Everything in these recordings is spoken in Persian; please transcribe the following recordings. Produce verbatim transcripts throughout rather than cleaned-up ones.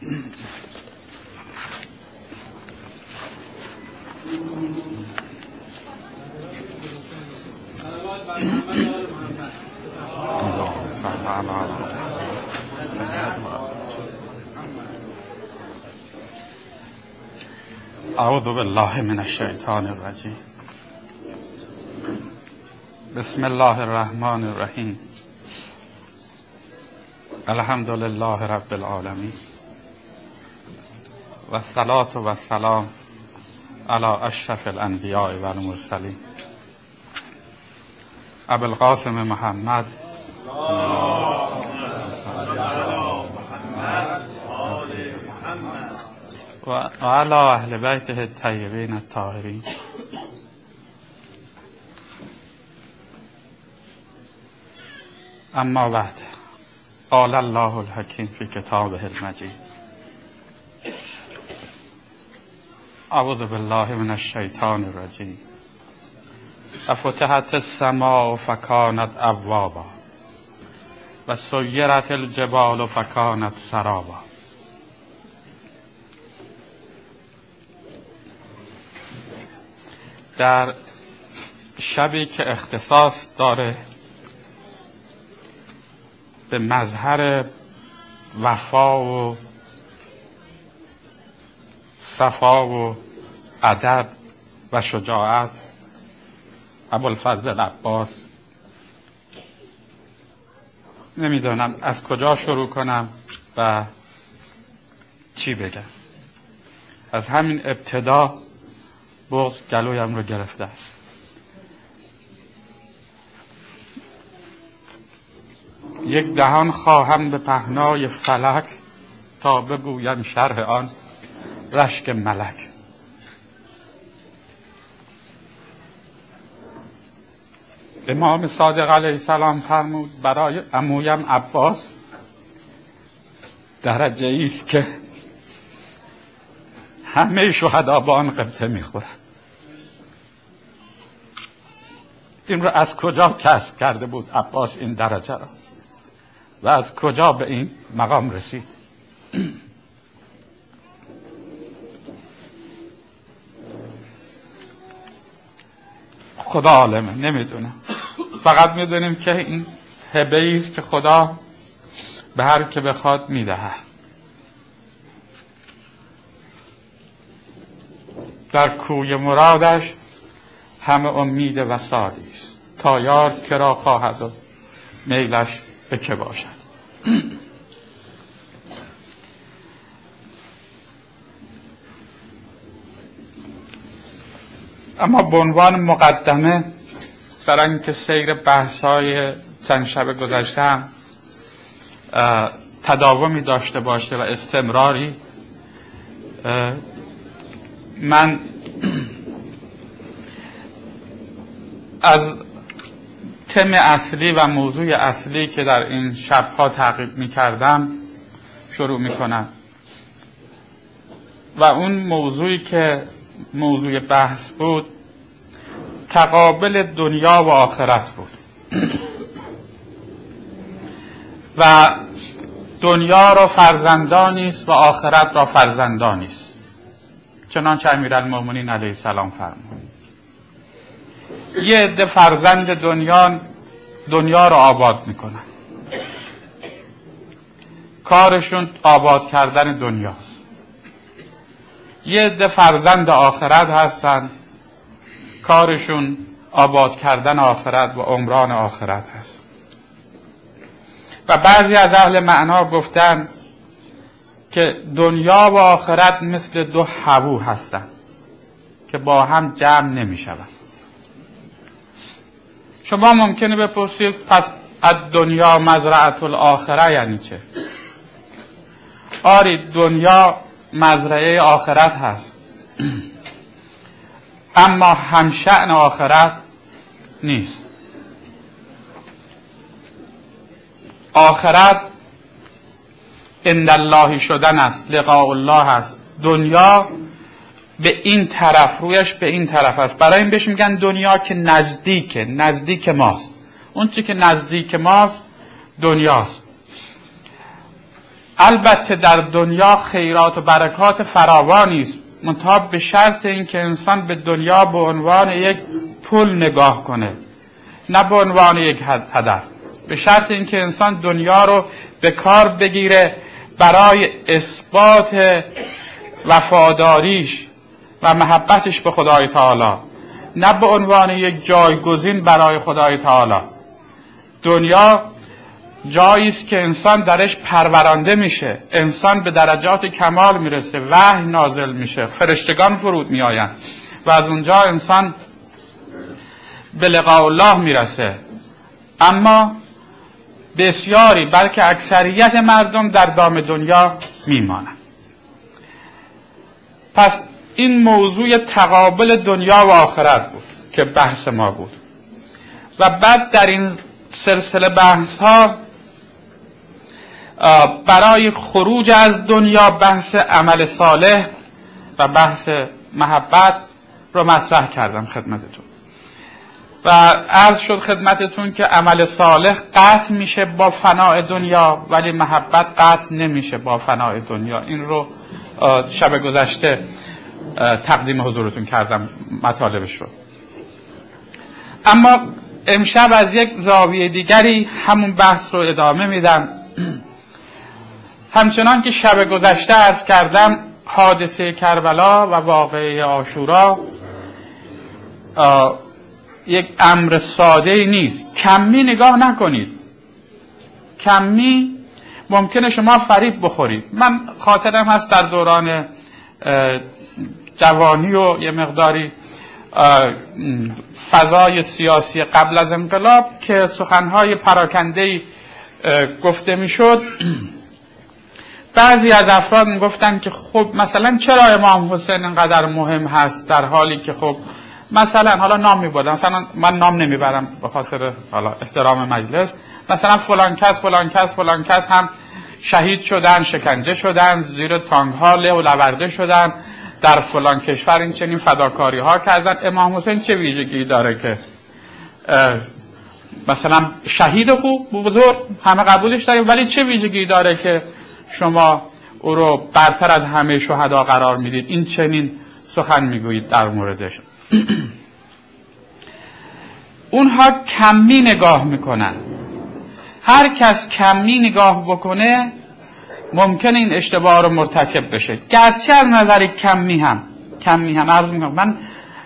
اعوذ بالله من الشیطان الرجیم. بسم الله الرحمن الرحیم. الحمد لله رب العالمین و الصلاة و السلام علی اشرف الانبیاء و المرسلین ابو القاسم محمد و علی اهل بیته الطیبین الطاهرین. اما بعد، قال الله الحکیم فی کتابه المجید. اعوذ بالله من الشیطان الرجیم. افتحت السماء فکانت ابوابا و سیرت الجبال فکانت سرابا. در شبی که اختصاص داره به مظهر وفا و صفا و ادب و شجاعت، ابوالفضل العباس، نمیدانم از کجا شروع کنم و چی بگم. از همین ابتدا بغض گلویم رو گرفته است. یک دهان خواهم به پهنای فلک تا بگویم شرح آن رشک ملک. امام صادق علیه السلام فرمود برای عمویم عباس درجه ای است که همه شهدا با آن قبطه میخورن. این رو از کجا کشف کرده بود عباس این درجه را و از کجا به این مقام رسید؟ خدا عالمه، نمیدونم. فقط میدونیم که این هبه‌ای است که خدا به هر که بخواد میدهه. در کوی مرادش همه امید وصالی است، تا یار کرا خواهد و میلش به که باشد. اما به عنوان مقدمه برای اینکه سیر بحث‌های چند شب گذشته تداومی داشته باشه و استمراری، من از تم اصلی و موضوع اصلی که در این شبها تعقیب می کردم شروع می کنم و اون موضوعی که موضوع بحث بود تقابل دنیا و آخرت بود و دنیا را فرزندانی است و آخرت را فرزندانی است، چنانچه امیرالمؤمنین علیه السلام فرمود. یه عده فرزند دنیا دنیا را آباد میکنن، کارشون آباد کردن دنیاست. یه عده فرزند آخرت هستن، کارشون آباد کردن آخرت و عمران آخرت هست. و بعضی از اهل معنا گفتن که دنیا و آخرت مثل دو حبو هستن که با هم جمع نمی شود. شما ممکنه بپرسید پس از دنیا مزرعه الاخره یعنی چه؟ آری، دنیا مزرعه آخرت هست اما همشأن آخرت نیست. آخرت عند الله شدن است، لقاء الله است. دنیا به این طرف، رویش به این طرف است. برای این بهش میگن دنیا که نزدیکه، نزدیک ماست. اون چی که نزدیک ماست دنیاست. البته در دنیا خیرات و برکات فراوانی است، منتها به شرط اینکه انسان به دنیا به عنوان یک پل نگاه کنه، نه به عنوان یک هدف. به شرط اینکه انسان دنیا رو به کار بگیره برای اثبات وفاداریش و محبتش به خدای تعالی، نه به عنوان یک جایگزین برای خدای تعالی. دنیا جایی است که انسان درش پرورانده میشه، انسان به درجات کمال میرسه، وحی نازل میشه، فرشتگان فرود میآیند و از اونجا انسان به لقاء الله میرسه. اما بسیاری بلکه اکثریت مردم در دام دنیا میمانند. پس این موضوع تقابل دنیا و آخرت بود که بحث ما بود و بعد در این سلسله بحث ها برای خروج از دنیا بحث عمل صالح و بحث محبت رو مطرح کردم خدمتتون و عرض شد خدمتتون که عمل صالح قطع میشه با فناء دنیا ولی محبت قطع نمیشه با فناء دنیا. این رو شب گذشته تقدیم حضورتون کردم، مطالبش رو. اما امشب از یک زاویه دیگری همون بحث رو ادامه میدم. همچنان که شب گذشته عرض کردم حادثه کربلا و واقعه عاشورا یک امر ساده نیست. کمی نگاه نکنید، کمی ممکنه شما فریب بخورید. من خاطرم هست در دوران جوانی و یه مقداری فضای سیاسی قبل از انقلاب که سخنهای پراکنده‌ای گفته میشد، بعضی از افراد میگفتن که خب مثلا چرا امام حسین اینقدر مهم هست در حالی که خب مثلا حالا نام میبردم، مثلا من نام نمیبرم به خاطر حالا احترام مجلس، مثلا فلان کس فلان کس فلان کس هم شهید شدن، شکنجه شدن، زیر تانک ها له و لورده شدن، در فلان کشور این چنین فداکاری ها کردن. امام حسین چه ویژگی داره که مثلا شهید خوب بزرگ همه قبولش داریم، ولی چه ویژگی داره که شما او رو برتر از همه شهدا قرار میدید، این چنین سخن میگویید در موردش؟ اونها کمی نگاه میکنن. هر کس کمی نگاه بکنه ممکنه این اشتباه رو مرتکب بشه، گرچه از نظر کمی هم کمی هم عرض میکنم من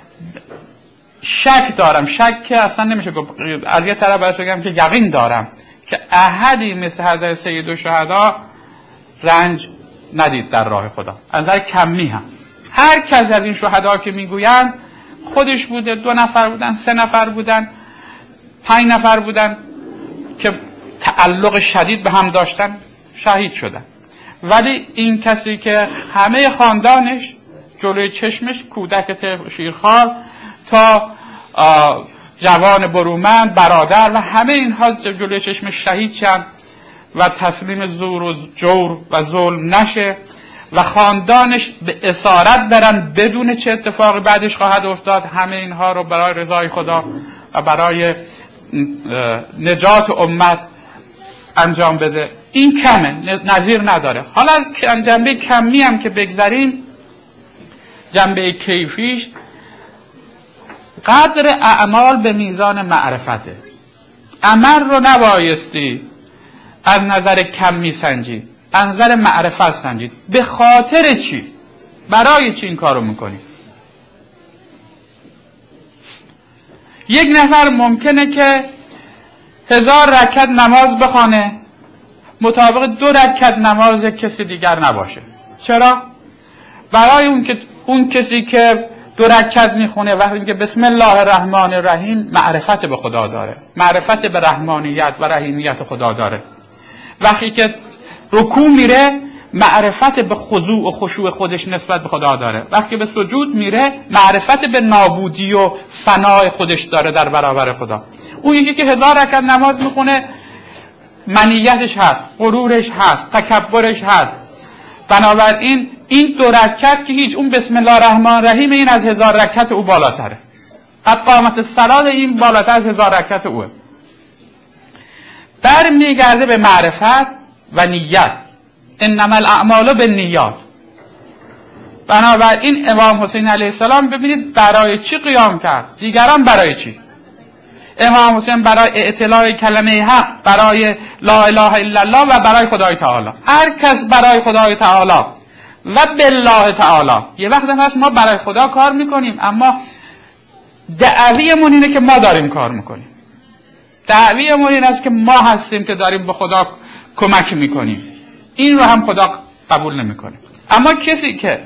شک دارم، شک که اصلا نمیشه گفت، از یه طرف باید بگم که یقین دارم که احدی مثل حضرت سید الشهدا رنج ندید در راه خدا از نظر کمی هم. هر کس از این شهدا که میگویند خودش بوده، دو نفر بودن، سه نفر بودن، پنج نفر بودن که تعلق شدید به هم داشتن، شهید شدن. ولی این کسی که همه خاندانش جلوی چشمش، کودک شیرخوار تا جوان برومند، برادر و همه اینها جلوی چشمش شهید شدن و تسلیم زور و جور و ظلم نشه و خاندانش به اسارت برن بدون چه اتفاقی بعدش خواهد افتاد، همه اینها رو برای رضای خدا و برای نجات امت انجام بده. این کمه، نظیر نداره. حالا از جنبه کمی هم که بگذاریم، جنبه کیفیش قدر اعمال به میزان معرفته. عمل رو نبایستی از نظر کمی سنجید، از نظر معرفت سنجید. به خاطر چی؟ برای چی این کارو میکنی؟ یک نفر ممکنه که هزار رکعت نماز بخونه، مطابق دو رکعت نماز کسی دیگر نباشه. چرا؟ برای اون که اون کسی که دو رکعت میخونه وقتی که بسم الله الرحمن الرحیم معرفت به خدا داره، معرفت به رحمانیت و رحیمیت خدا داره. وقتی که رکوع میره معرفت به خضوع و خشوع خودش نسبت به خدا داره. وقتی به سجود میره معرفت به نابودی و فنای خودش داره در برابر خدا. اون یکی که هزار رکعت نماز میخونه منیتش هست، غرورش هست، تکبرش هست. بنابراین این دو رکعت که هیچ، اون بسم الله الرحمن الرحیم این از هزار رکعت او بالاتره. قد قامت الصلاة این بالاتر از هزار رکعت اوه. بر میگرده به معرفت و نیت. انما الاعمال بالنیات. بنابراین امام حسین علیه السلام ببینید برای چی قیام کرد، دیگران برای چی. امام حسین برای اطلاع کلمه حق، برای لا اله الا الله و برای خدای تعالی. هر کس برای خدای تعالی و بالله تعالی. یه وقت هست ما برای خدا کار میکنیم اما دعویمون اینه که ما داریم کار میکنیم. دعویمون این است که ما هستیم که داریم به خدا کمک میکنیم. این رو هم خدا قبول نمیکنه. اما کسی که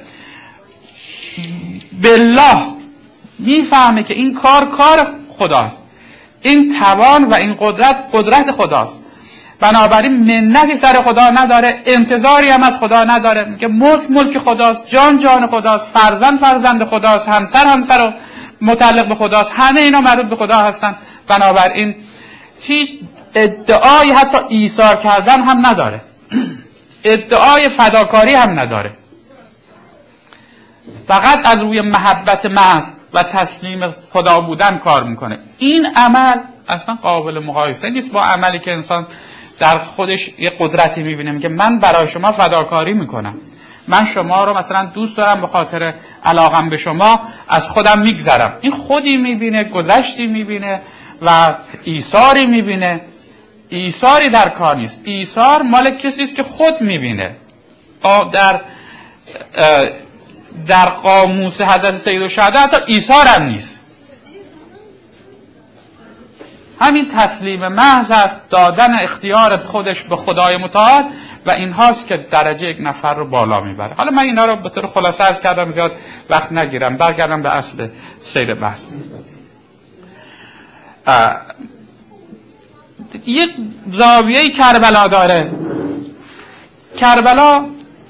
بالله میفهمه که این کار کار خداست، این توان و این قدرت قدرت خداست، بنابراین منتی سر خدا نداره، انتظاری هم از خدا نداره، میگه ملک ملک خداست، جان جان خداست، فرزند فرزند خداست، همسر همسر متعلق به خداست، همه اینا مربوط به خدا هستن. بنابراین هیچ ادعای حتی ایثار کردن هم نداره، ادعای فداکاری هم نداره، فقط از روی محبت محض و تسلیم خدا بودن کار میکنه. این عمل اصلا قابل مقایسه نیست با عملی که انسان در خودش یه قدرتی میبینه، میگه من برای شما فداکاری میکنم، من شما رو مثلا دوست دارم، به خاطر علاقم به شما از خودم میگذرم. این خودی میبینه، گذشتی میبینه و ایثاری میبینه. ایثاری در کار نیست، ایثار مال کسی است که خود میبینه. در در قاموس حضرت سیدالشهدا حتی ایثار هم نیست، همین تسلیم محض است، دادن اختیار خودش به خدای متعال و این هاست که درجه یک نفر رو بالا میبره. حالا من اینا رو به طور خلاصه عرض کردم، زیاد وقت نگیرم، برگردم به اصل سیر بحث. یک زاویه کربلا داره. کربلا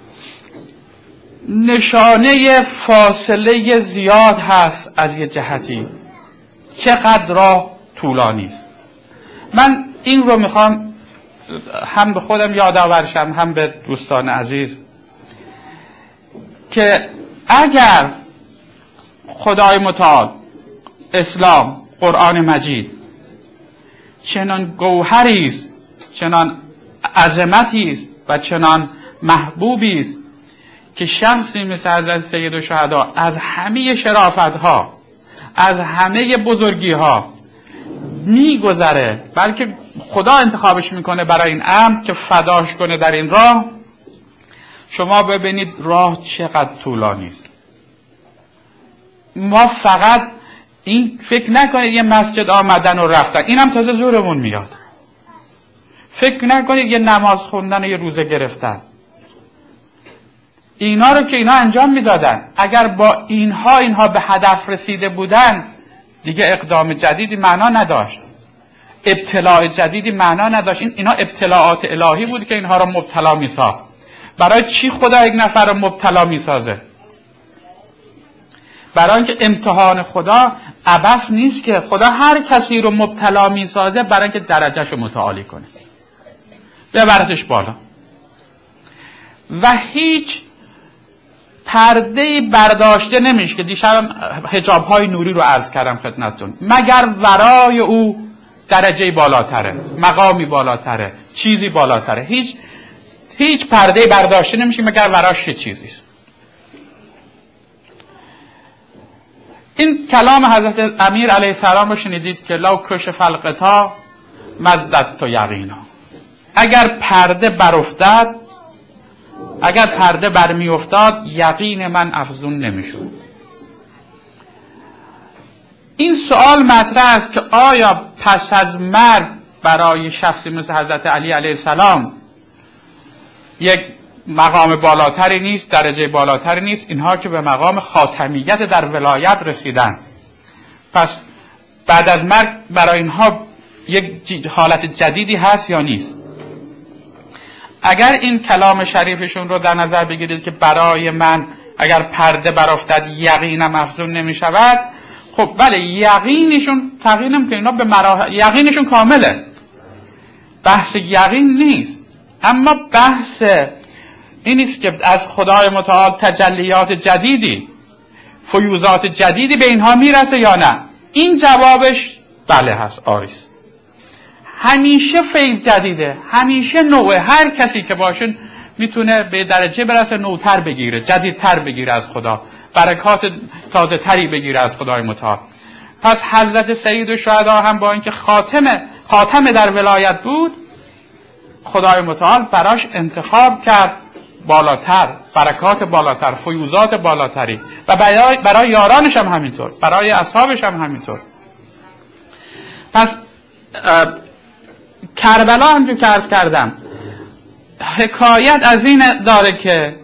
نشانه فاصله زیاد هست از یه جهتی، چقدر راه طولانی است. من این رو میخوام هم به خودم یادآور شم هم به دوستان عزیز که اگر خدای متعال، اسلام، قرآن مجید چنان گوهری است، چنان عظمتی است و چنان محبوبی است که شخصی مثل حضرت سیدالشهدا از همه شرافت‌ها، از همه بزرگی‌ها میگذره، بلکه خدا انتخابش میکنه برای این امر که فداش کنه در این راه، شما ببینید راه چقدر طولانی است. ما فقط این فکر نکنید یه مسجد آمدن و رفتن، اینم تازه زورمون میاد. فکر نکنید یه نماز خوندن و یه روزه گرفتن، اینا رو که اینا انجام میدادن، اگر با اینها اینها به هدف رسیده بودن دیگه اقدام جدیدی معنا نداشت، ابتلاع جدیدی معنا نداشت. این اینا ابتلاعات الهی بود که اینها رو مبتلا میساخت. برای چی خدا یک نفر رو مبتلا میسازه؟ برای اینکه امتحان خدا عبث نیست، که خدا هر کسی رو مبتلا میسازه برای اینکه درجهش رو متعالی کنه، ببرتش بالا. و هیچ پرده برداشته نمیشه، که دیشب حجاب های نوری رو عرض کردم خدمتتون، مگر ورای او درجه بالاتره، مقامی بالاتره، چیزی بالاتره. هیچ هیچ پرده برداشته نمیشه مگر وراش چه چیزیست. این کلام حضرت امیر علیه السلام رو شنیدید که لو کشف الغطا مزددت یقینا، اگر پرده برافتاد، اگر پرده برمی افتاد یقین من افزون نمیشد. این سوال مطرح است که آیا پس از مرگ برای شخصی مثل حضرت علی علیه السلام یک مقام بالاتری نیست، درجه بالاتری نیست؟ اینها که به مقام خاتمیت در ولایت رسیدن، پس بعد از مرگ برای اینها یک حالت جدیدی هست یا نیست؟ اگر این کلام شریفشون رو در نظر بگیرید که برای من اگر پرده برافتد یقینم افزون نمی شود، خب بله، یقینشون تغییر نمیکنه، اینا به مراحل یقینشون کامله، بحث یقین نیست. اما بحث این است که از خدای متعال تجلیات جدیدی، فیوزات جدیدی به اینها میرسه یا نه؟ این جوابش بله هست، آیست. همیشه فیض جدیده، همیشه نوعه، هر کسی که باشن میتونه به درجه برسه نوتر بگیره، جدیدتر بگیره از خدا، برکات تازه تری بگیره از خدای متعال. پس حضرت سید الشهدا هم با اینکه خاتمه خاتمه در ولایت بود، خدای متعال براش انتخاب کرد بالاتر، برکات بالاتر، فیوزات بالاتری، و برای, برای یارانش هم همینطور، برای اصحابش هم همینطور. پس کربلا هم که عرض کردم حکایت از این داره که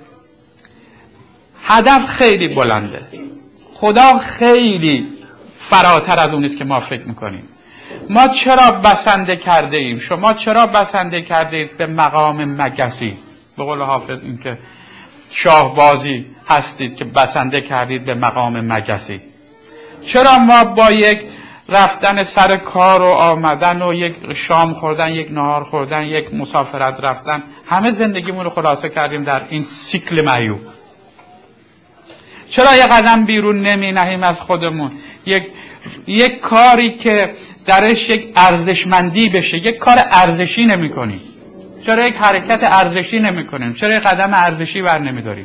هدف خیلی بلنده، خدا خیلی فراتر از اون است که ما فکر میکنیم. ما چرا بسنده کرده ایم؟ شما چرا بسنده کرده اید به مقام مگسی؟ به قول حافظ این که شاهبازی هستید که بسنده کردید به مقام مگسی. چرا ما با یک رفتن سر کار و آمدن و یک شام خوردن، یک نهار خوردن، یک مسافرت رفتن، همه زندگیمون رو خلاصه کردیم در این سیکل معیوب؟ چرا یک قدم بیرون نمی نهیم از خودمون؟ یک یک کاری که درش یک ارزشمندی بشه، یک کار ارزشی نمی کنیم؟ چرا یک حرکت ارزشی نمی کنیم؟ چرا یک قدم ارزشی بر نمی داریم؟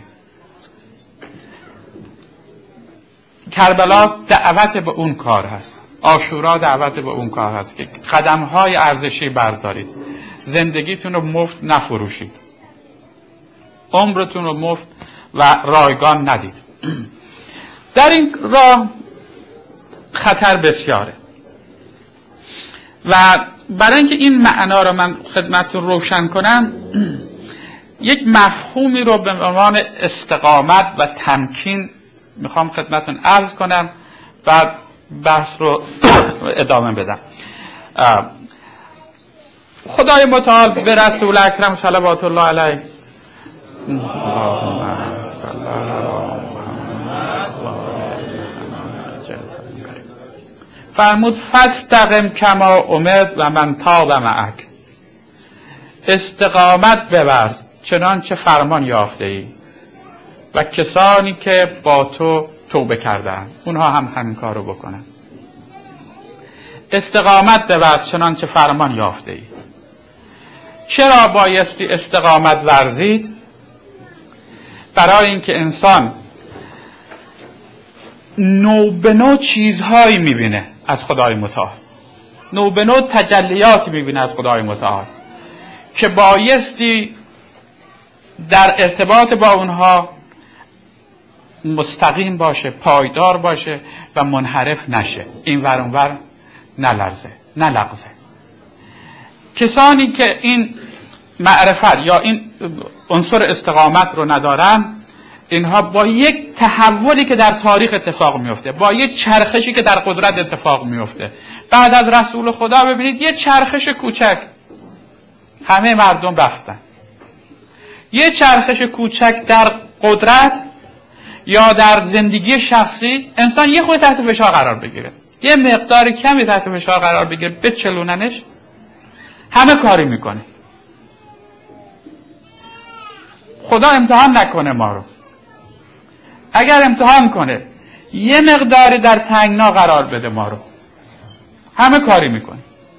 کربلا دعوت به اون کار هست، عاشورا دعوت به اون کار هست که قدم‌های ارزشی بردارید، زندگیتون رو مفت نفروشید، عمرتون رو مفت و رایگان ندید. در این راه خطر بسیاره و برای اینکه این معنا رو من خدمتتون روشن کنم، یک مفهومی رو به عنوان استقامت و تمکین میخوام خدمتتون عرض کنم، بعد بحث رو ادامه بدم. خدای متعال به رسول اکرم صلوات الله علیه فرمود فاستقم کما امرت و من تاب معک، استقامت ببر چنانچه فرمان یافته ای و کسانی که با تو توبه کردند اونها هم همین کارو بکنن. استقامت ببر چنانچه فرمان یافته ای. چرا بایستی استقامت ورزید؟ برای اینکه انسان نو به نو چیزهایی میبینه از خدای متعال، نو به نو تجلیاتی میبینه از خدای متعال که بایستی در ارتباط با اونها مستقیم باشه، پایدار باشه و منحرف نشه، این ور اون ور نلرزه نلغزه. کسانی که این معرفت یا این عنصر استقامت رو ندارن، اینها با یک تحولی که در تاریخ اتفاق میفته، با یک چرخشی که در قدرت اتفاق میفته، بعد از رسول خدا ببینید یه چرخش کوچک همه مردم رفتن. یه چرخش کوچک در قدرت یا در زندگی شخصی، انسان یه خود تحت فشار قرار بگیره، یه مقدار کمی تحت فشار قرار بگیره، بچلوننش، همه کاری میکنه. خدا امتحان نکنه ما رو. اگر امتحان کنه یه مقداری در تنگنا قرار بده ما رو، همه کاری میکنه.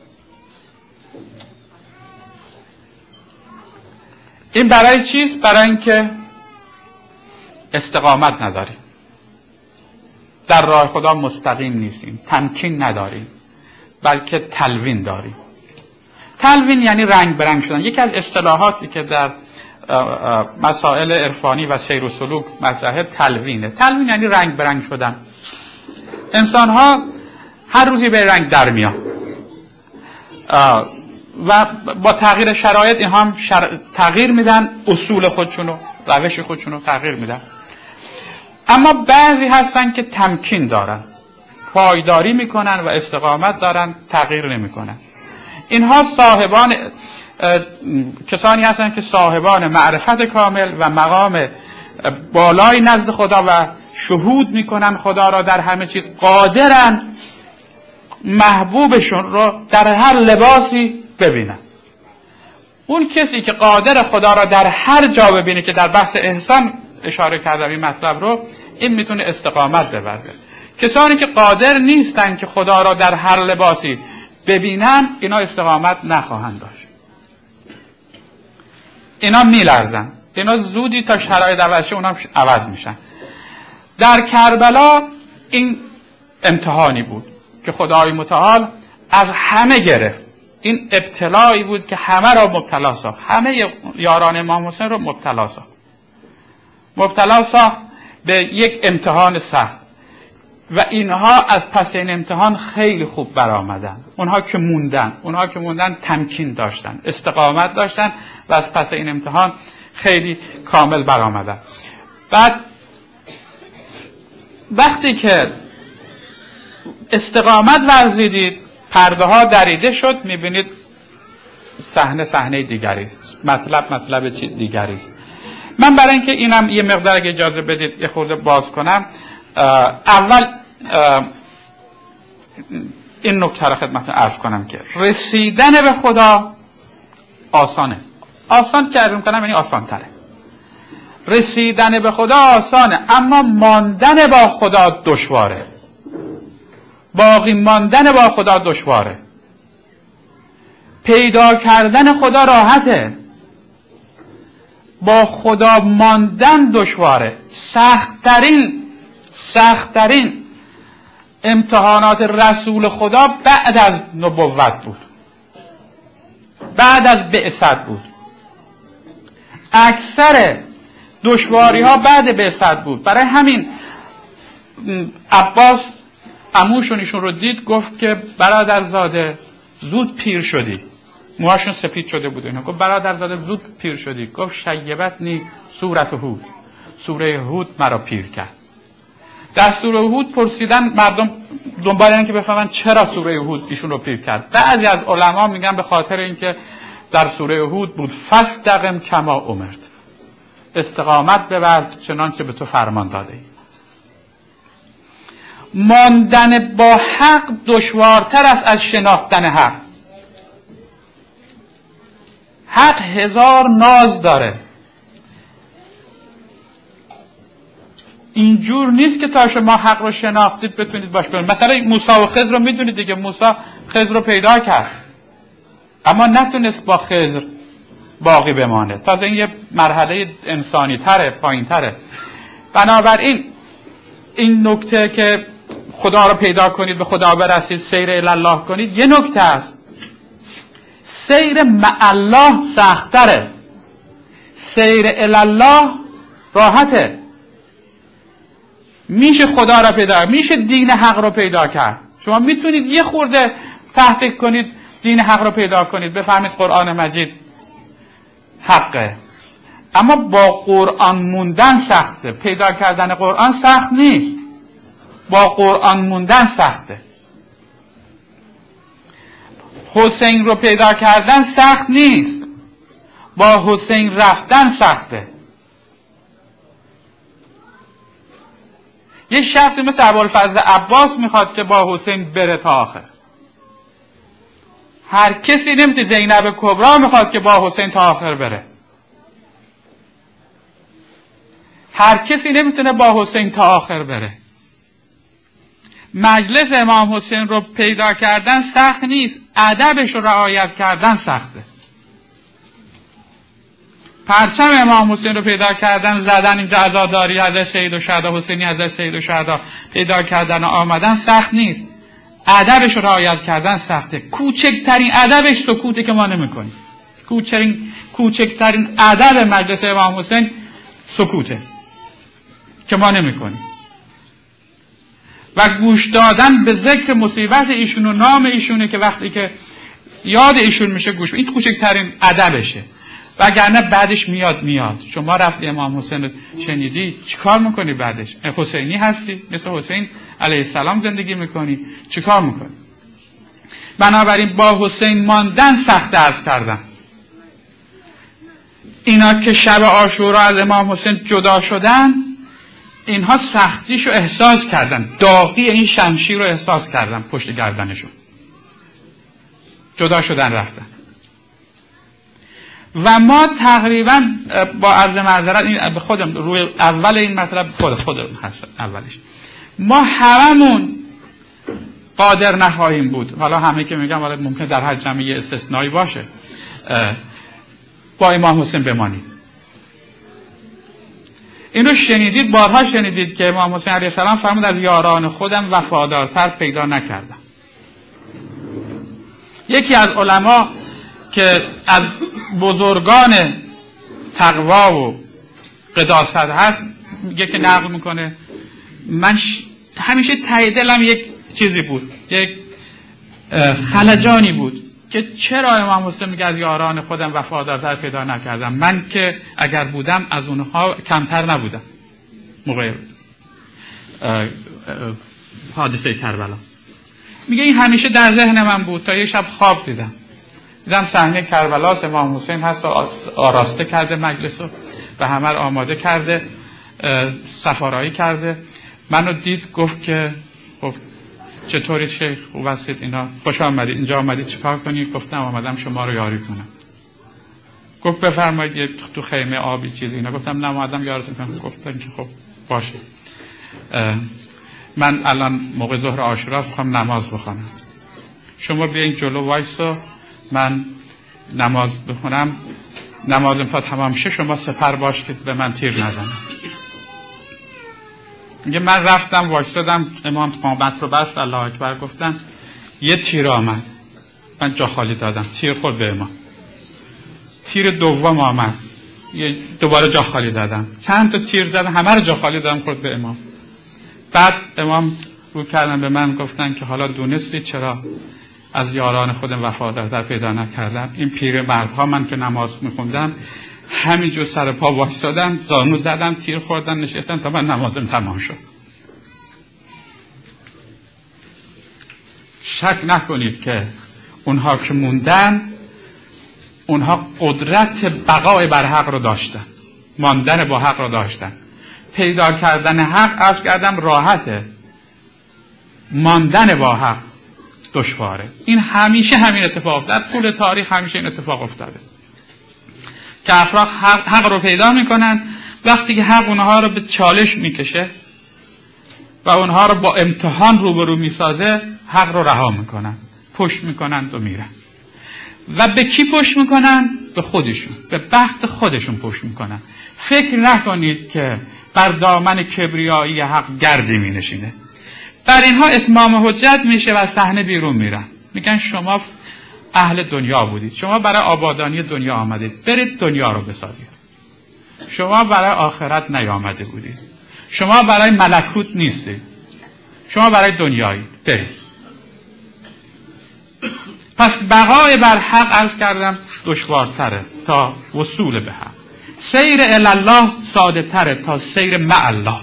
این برای چیست؟ برای اینکه استقامت نداریم، در راه خدا مستقیم نیستیم، تمکین نداریم، بلکه تلوین داریم. تلوین یعنی رنگ برنگ شدن. یکی از اصطلاحاتی که در مسائل عرفانی و سیر و سلوک مطرحه تلوینه. تلوین یعنی رنگ برنگ شدن. انسان ها هر روزی به رنگ در میان و با تغییر شرایط این هم شر... تغییر میدن، اصول خودشونو، روش خودشونو تغییر میدن. اما بعضی هستن که تمکین دارن، پایداری میکنن و استقامت دارن، تغییر نمیکنن. اینها صاحبان کسانی هستن که صاحبان معرفت کامل و مقام بالای نزد خدا و شهود میکنن خدا را در همه چیز، قادرن محبوبشون رو در هر لباسی ببینن. اون کسی که قادر خدا را در هر جا ببینه، که در بحث احسان اشاره کردم این مطلب رو، این میتونه استقامت بورزه. کسانی که قادر نیستن که خدا را در هر لباسی ببینن، اینا استقامت نخواهند داشت، اینا میلرزن. اینا زودی تا شرایط عوض شه اونها عوض میشن. در کربلا این امتحانی بود که خدای متعال از همه گرفت. این ابتلایی بود که همه را مبتلا ساخت، همه یاران امام حسین را مبتلا ساخت مبتلا ساخت به یک امتحان سخت و اینها از پس این امتحان خیلی خوب برآمدن. اونها که موندن اونها که موندن تمکین داشتن، استقامت داشتن و از پس این امتحان خیلی کامل برآمدن. بعد وقتی که استقامت ورزیدید، پرده ها دریده شد، میبینید صحنه صحنه دیگری است، مطلب مطلب دیگری است. من برای اینکه اینم یه مقدار اگه اجازه بدید یه خورده باز کنم، اول این نکته را خدمتتون عرض کنم که رسیدن به خدا آسانه. آسان که عرض کنم یعنی آسان تره. رسیدن به خدا آسانه، اما ماندن با خدا دشواره. باقی ماندن با خدا دشواره. پیدا کردن خدا راحته، با خدا ماندن دشواره. سخت‌ترین سخت‌ترین امتحانات رسول خدا بعد از نبوت بود، بعد از بعثت بود. اکثر دشواری ها بعد بعثت بود. برای همین عباس عموشون ایشون رو دید، گفت که برادرزاده زود پیر شدی. موهاشون سفید شده بود اینا. گفت برادرزاده زود پیر شدی. گفت شیبتنی سورت هود، سوره هود مرا پیر کرد. در سوره هود پرسیدن مردم دنبال اینن که بفهمن چرا سوره هود ایشون رو پیر کرد. بعضی از علما میگن به خاطر اینکه در سوره هود بود فاستقم کما امرت، استقامت بورز چنان که به تو فرمان داده ای. ماندن با حق دشوارتر است از شناختن حق. حق هزار ناز داره. اینجور نیست که تا شما حق رو شناختید بتونید باش برید. مثلا موسی و خضر رو میدونید دیگه. موسی خضر رو پیدا کرد اما نتونست با خضر باقی بمانه. تازه این یه مرحله انسانی تره، پایین تره. بنابراین این نکته که خدا رو پیدا کنید، به خدا برسید، سیر الله کنید، یه نکته است. سیر مع الله سخت‌تره، سیر الله راحته. میشه خدا رو پیدا، میشه دین حق رو پیدا کرد. شما میتونید یه خورده تحقیق کنید، دین حق رو پیدا کنید، بفهمید قرآن مجید حقه. اما با قرآن موندن سخته. پیدا کردن قرآن سخت نیست، با قرآن موندن سخته. حسین رو پیدا کردن سخت نیست، با حسین رفتن سخته. یه شخصی مثل ابوالفضل عباس میخواد که با حسین بره تا آخر. هر کسی نمیتونه. زینب کبرا میخواد که با حسین تا آخر بره. هر کسی نمیتونه با حسین تا آخر بره. مجلس امام حسین رو پیدا کردن سخت نیست، ادبش رو رعایت کردن سخته. پرچم امام حسین رو پیدا کردن، زدن، این عزاداری حضرت سید الشهدا، حسینی حضرت سید الشهدا پیدا کردن و آمدن سخت نیست، ادبش رو رعایت کردن سخته. کوچکترین ادبش سکوته که ما نمی‌کنیم. کوچکترین کوچکترین ادب مجلس امام حسین سکوته که ما نمی‌کنیم. و گوش دادن به ذکر مصیبت ایشون و نام ایشونه که وقتی که یاد ایشون میشه گوش. این کوچکترین ادبشه. وگرنه بعدش میاد میاد. شما رفتی امام حسین رو شنیدی، چیکار میکنی بعدش؟ حسینی هستی؟ مثل حسین علیه السلام زندگی میکنی؟ چیکار میکنی؟ بنابراین با حسین ماندن سخت عرض کردن. اینا که شب عاشورا از امام حسین جدا شدن، اینها سختیشو احساس کردن، داغی این شمشیر رو احساس کردن پشت گردنشون. جدا شدن رفتن. و ما تقریبا با عرض معذرت این به خودم روی اول این مطلب خود خودم هست اولش، ما هممون قادر نخواهیم بود. حالا همه که میگم حالا ممکن در هر جمعی استثنایی باشه با امام حسین بمانیم. اینو شنیدید، بارها شنیدید که امام حسین علیه السلام فرمود از یاران خودم وفادارتر پیدا نکردم. یکی از علما که از بزرگان تقوا و قداست هست میگه که نقل میکنه من ش... همیشه ته دلم یک چیزی بود، یک خلجانی بود که چرا امام حسین میگه از یاران خودم وفادارتر پیدا نکردم، من که اگر بودم از اونها کمتر نبودم موقع حادثه کربلا. میگه این همیشه در ذهن من بود تا یه شب خواب دیدم دیدم صحنه کربلاست، امام حسین هست آراسته کرده مجلس رو و همه رو آماده کرده، سفارایی کرده، منو دید گفت که خب چطوری شیخ خوب هستید، اینا خوش آمدید، اینجا آمدید چیکار کنید؟ گفتم آمدم شما رو یاری کنم. گفت بفرمایید تو خیمه آبی چیزی اینا. گفتم نه اومدم یارتون کنم. گفتم که خب باشه، من الان موقع ظهر عاشورا میخوام نماز بخونم، شما بیاین جلو وایسا من نماز بخونم، نمازم تا تمام شه شما سپر باش که به من تیر نزنه. میگه من رفتم وایسادم، امام قامت رو بست، الله اکبر گفتن، یه تیر آمد، من جا خالی دادم، تیر خورد به امام. تیر دوم آمد، دوباره جا خالی دادم، چند تا تیر زدم، همه رو جا خالی دادم، خورد به امام. بعد امام رو کردن به من گفتن که حالا دونستی چرا از یاران خودم وفادارتر پیدا نکردم؟ این پیر مردها من که نماز میخوندم همینجور سر پا وایسادم، زانو زدم، تیر خوردم، نشستم تا من نمازم تمام شد. شک نکنید که اونها که موندن اونها قدرت بقای بر حق رو داشتن، ماندن با حق رو داشتن. پیدا کردن حق عرض کردم راحته، ماندن با حق دشواره. این همیشه همین اتفاق افتاد، در طول تاریخ همیشه این اتفاق افتاده که افراد حق, حق رو پیدا میکنن، وقتی که حق اونها رو به چالش میکشه و اونها رو با امتحان روبرو میسازه، حق رو رها میکنن، پشت میکنن و میرن. و به کی پشت میکنن؟ به خودشون، به بخت خودشون پشت میکنن. فکر نکنید که بر دامن کبریایی حق گردی مینشینه. بر اینها اتمام حجت میشه و صحنه بیرون میرن، میگن شما اهل دنیا بودید، شما برای آبادانی دنیا آمدید، برید دنیا رو بسازید. شما برای آخرت نیامده بودید، شما برای ملکوت نیستید، شما برای دنیایید، برید. پس بقای بر حق عرض کردم دشوارتره تا وصول به حق. سیر الله ساده تره تا سیر مع الله.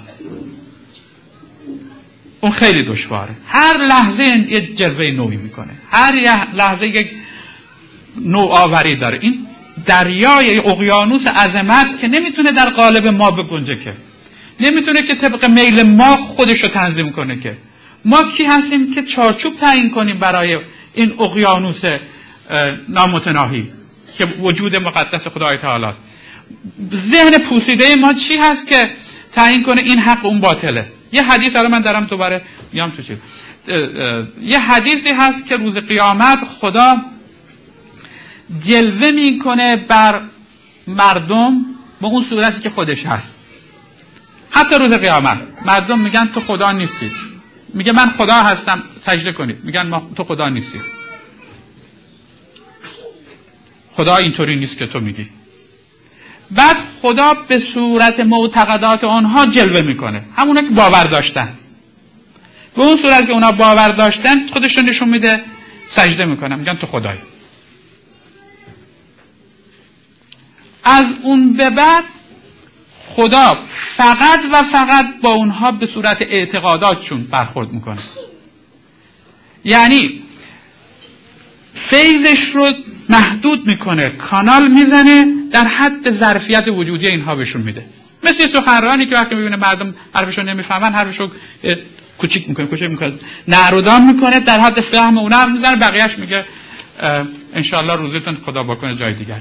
اون خیلی دشواره. هر لحظه یه جلوه نوعی میکنه، هر لحظه یک نوآوری داره. این دریای اقیانوس عظمت که نمیتونه در قالب ما بگنجه، که نمیتونه که طبق میل ما خودشو تنظیم کنه. که ما کی هستیم که چارچوب تعیین کنیم برای این اقیانوس نامتناهی که وجود مقدس خدای تعالی؟ ذهن پوسیده ما چی هست که تعیین کنه این حق اون باطله؟ یه حدیث الان من دارم دوباره میام تو چیز، یه حدیثی هست که روز قیامت خدا جلوه میکنه بر مردم به اون صورتی که خودش هست. حتی روز قیامت مردم میگن تو خدا نیستی، میگه من خدا هستم سجده کنید، میگن ما تو خدا نیستی، خدا اینطوری نیست که تو میگی. بعد خدا به صورت معتقدات آنها جلوه میکنه، همونا که باور داشتن، به اون صورت که اونا باور داشتن خودشون نشون میده، سجده میکنن، میگن تو خدایی. از اون به بعد خدا فقط و فقط با اونها به صورت اعتقاداتشون برخورد میکنه، یعنی فیضش رو محدود میکنه، کانال میزنه، در حد ظرفیت وجودی اینها بهشون میده. مثل سخنرانی که وقتی میبینه مردم حرفشو نمیفهمن حرفشو کوچیک میکنه، کوچیک میکنه، نعرودان میکنه، در حد فهم اون حرف میزنه، بقیهش میگه انشاءالله روزتون خدا بکنه جای دیگری.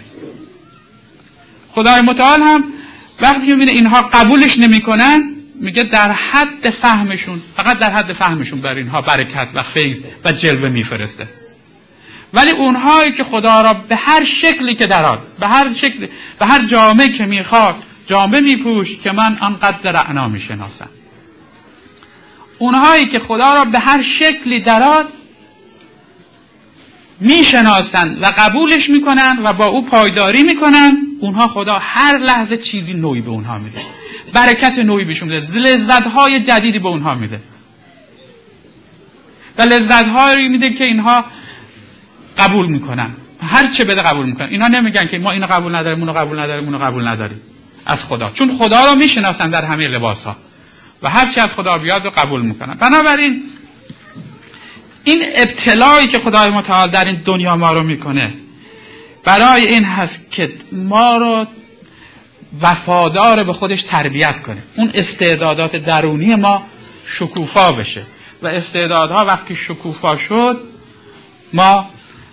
خدای متعال هم وقتی میبینه اینها قبولش نمیکنن، میگه در حد فهمشون، فقط در حد فهمشون بر اینها برکت و فیض و جلوه میفرسته. ولی اونهایی که خدا را به هر شکلی که دراد، به هر شکلی، به هر جامعه که میخواد جامه میپوش که من آنقدر رعنا میشناسم. اونهایی که خدا را به هر شکلی دراد میشناسن و قبولش میکنن و با او پایداری میکنن، اونها خدا هر لحظه چیزی نوعی به اونها میده، برکت نوعی بهشون میده، لذت‌های جدیدی به اونها میده و لذت‌هایی میده که اینها قبول میکنن. هر چه بده قبول میکنن. اینا نمیگن که ما اینو قبول نداریم، اونو قبول نداریم، اونو قبول نداریم از خدا، چون خدا رو میشناسن در همه لباس‌ها و هر چی از خدا بیاد رو قبول میکنن. بنابراین این ابتلایی که خدای متعال در این دنیا ما رو میکنه برای این هست که ما رو وفادار به خودش تربیت کنه، اون استعدادات درونی ما شکوفا بشه و استعدادها وقتی شکوفا شد ما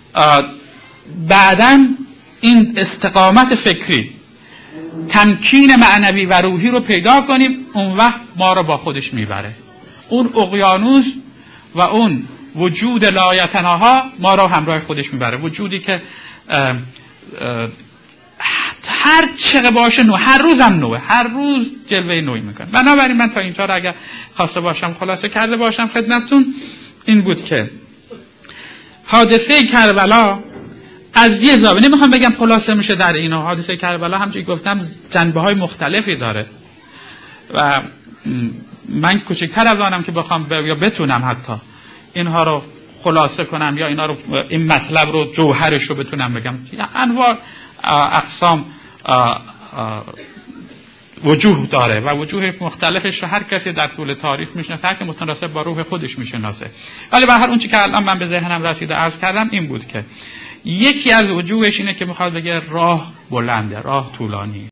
بعداً این استقامت فکری، تمکین معنوی و روحی رو پیدا کنیم. اون وقت ما رو با خودش میبره. اون اقیانوس و اون وجود لایتناها ما رو همراه خودش میبره، وجودی که اه اه هر چقدر باشه نوع، هر روز هم نوعه، هر روز جلوه نوعی میکنه. بنابراین من تا اینجا رو اگر خواسته باشم خلاصه کرده باشم خدمتتون، این بود که حادثه کربلا از یه زاویه، نمیخوام بگم خلاصه میشه در اینا، حادثه کربلا همچنین گفتم جنبه های مختلفی داره و من کوچکتر از آنم که بخوام ب... یا بتونم حتی اینها رو خلاصه کنم یا اینا رو، این مطلب رو جوهرش رو بتونم بگم. انواع اقسام آه آه وجوه داره و وجوه مختلفش رو هر کسی در طول تاریخ میشناسه، هر که متناسب با روح خودش میشناسه. ولی به هر اون چی که الان من به ذهنم رسیده عرض کردم این بود که یکی از وجوهش اینه که میخواد بگه راه بلنده، راه طولانی.